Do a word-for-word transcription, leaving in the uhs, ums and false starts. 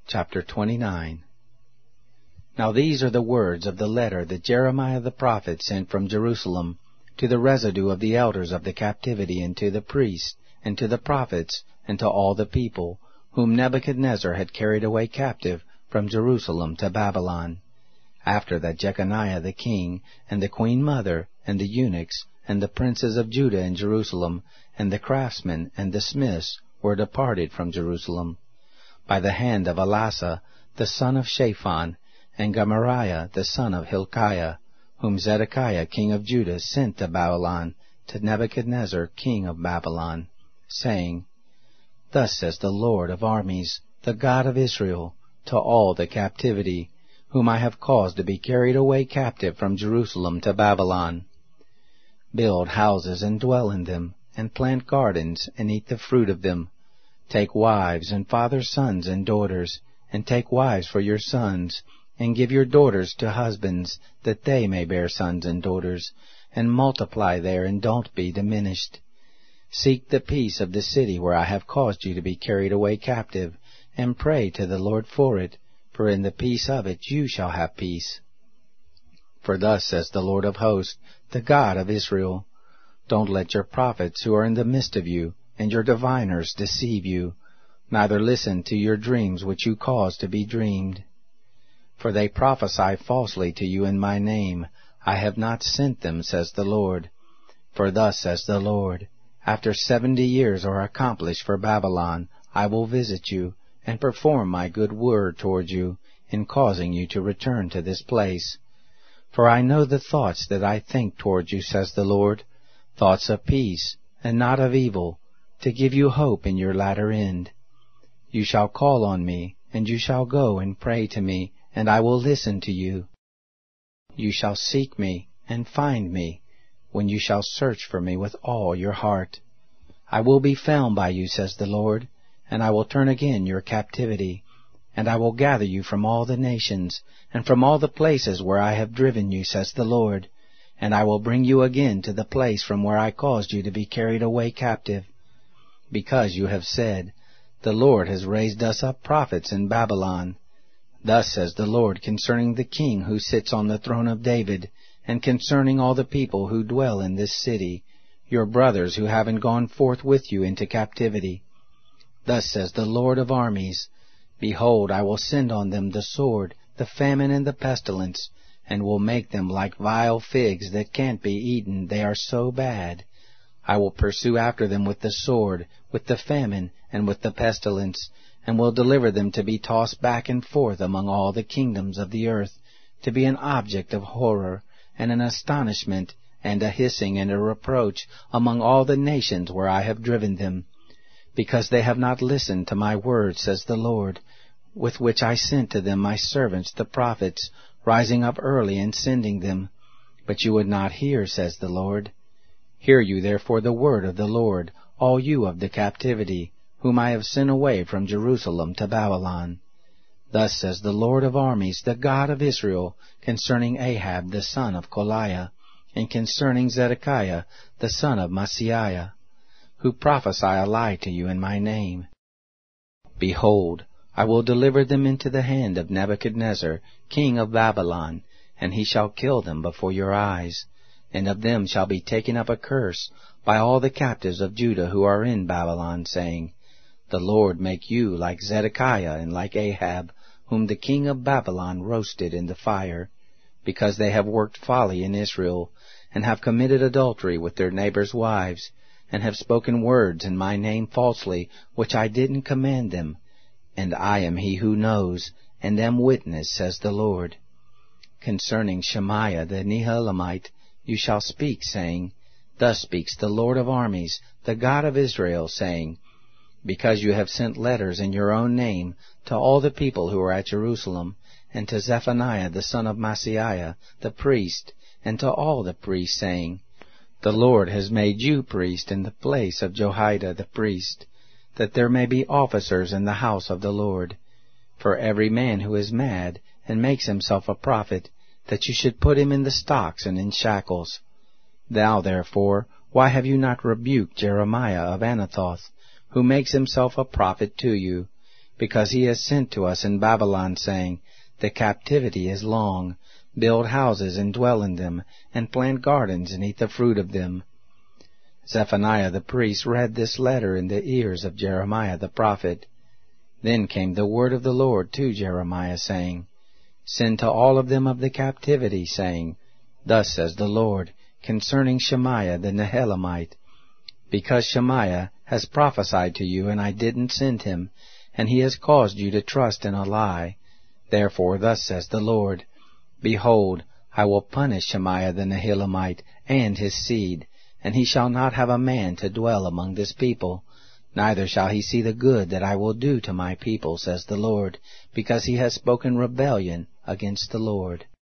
Chapter twenty-nine. Now these are the words of the letter that Jeremiah the prophet sent from Jerusalem to the residue of the elders of the captivity, and to the priests, and to the prophets, and to all the people, whom Nebuchadnezzar had carried away captive from Jerusalem to Babylon, after that Jeconiah the king, and the queen mother, and the eunuchs, and the princes of Judah and Jerusalem, and the craftsmen, and the smiths, were departed from Jerusalem, by the hand of Elasah the son of Shaphan, and Gemariah the son of Hilkiah, whom Zedekiah king of Judah sent to Babylon, to Nebuchadnezzar king of Babylon, saying, Thus says the Lord of armies, the God of Israel, to all the captivity, whom I have caused to be carried away captive from Jerusalem to Babylon. Build houses and dwell in them, and plant gardens, and eat the fruit of them. Take wives, and father sons and daughters, and take wives for your sons, and give your daughters to husbands, that they may bear sons and daughters, and multiply there, and don't be diminished. Seek the peace of the city where I have caused you to be carried away captive, and pray to the Lord for it, for in the peace of it you shall have peace. For thus says the Lord of hosts, the God of Israel, Don't let your prophets who are in the midst of you, and your diviners deceive you, neither listen to your dreams which you cause to be dreamed. For they prophesy falsely to you in my name. I have not sent them, says the Lord. For thus says the Lord, After seventy years are accomplished for Babylon, I will visit you, and perform my good word toward you, in causing you to return to this place. For I know the thoughts that I think toward you, says the Lord, thoughts of peace, and not of evil, to give you hope in your latter end. You shall call on me, and you shall go and pray to me, and I will listen to you. You shall seek me, and find me, when you shall search for me with all your heart. I will be found by you, says the Lord, and I will turn again your captivity, and I will gather you from all the nations, and from all the places where I have driven you, says the Lord, and I will bring you again to the place from where I caused you to be carried away captive. Because you have said, The Lord has raised us up prophets in Babylon. Thus says the Lord concerning the king who sits on the throne of David, and concerning all the people who dwell in this city, your brothers who haven't gone forth with you into captivity. Thus says the Lord of armies, Behold, I will send on them the sword, the famine, and the pestilence, and will make them like vile figs that can't be eaten, they are so bad. I will pursue after them with the sword, with the famine, and with the pestilence, and will deliver them to be tossed back and forth among all the kingdoms of the earth, to be an object of horror, and an astonishment, and a hissing, and a reproach among all the nations where I have driven them, because they have not listened to my word, says the Lord, with which I sent to them my servants the prophets, rising up early and sending them. But you would not hear, says the Lord. Hear you therefore the word of the Lord, all you of the captivity, whom I have sent away from Jerusalem to Babylon. Thus says the Lord of armies, the God of Israel, concerning Ahab the son of Koliah, and concerning Zedekiah the son of Maaseiah, who prophesy a lie to you in my name. Behold, I will deliver them into the hand of Nebuchadnezzar, king of Babylon, and he shall kill them before your eyes. And of them shall be taken up a curse by all the captives of Judah who are in Babylon, saying, The Lord make you like Zedekiah and like Ahab, whom the king of Babylon roasted in the fire, because they have worked folly in Israel, and have committed adultery with their neighbors' wives, and have spoken words in my name falsely, which I didn't command them. And I am he who knows, and am witness, says the Lord. Concerning Shemaiah the Nehelamite, you shall speak, saying, Thus speaks the Lord of armies, the God of Israel, saying, Because you have sent letters in your own name to all the people who are at Jerusalem, and to Zephaniah the son of Maaseiah the priest, and to all the priests, saying, The Lord has made you priest in the place of Jehoiada the priest, that there may be officers in the house of the Lord. For every man who is mad, and makes himself a prophet, that you should put him in the stocks and in shackles. Thou therefore, why have you not rebuked Jeremiah of Anathoth, who makes himself a prophet to you? because he has sent to us in Babylon, saying, The captivity is long. Build houses and dwell in them, and plant gardens and eat the fruit of them. Zephaniah the priest read this letter in the ears of Jeremiah the prophet. Then came the word of the Lord to Jeremiah, saying, Send to all of them of the captivity, saying, Thus says the Lord, concerning Shemaiah the Nehelamite, because Shemaiah has prophesied to you, and I didn't send him, and he has caused you to trust in a lie. Therefore thus says the Lord, Behold, I will punish Shemaiah the Nehelamite and his seed, and he shall not have a man to dwell among this people, neither shall he see the good that I will do to my people, says the Lord, because he has spoken rebellion against the Lord.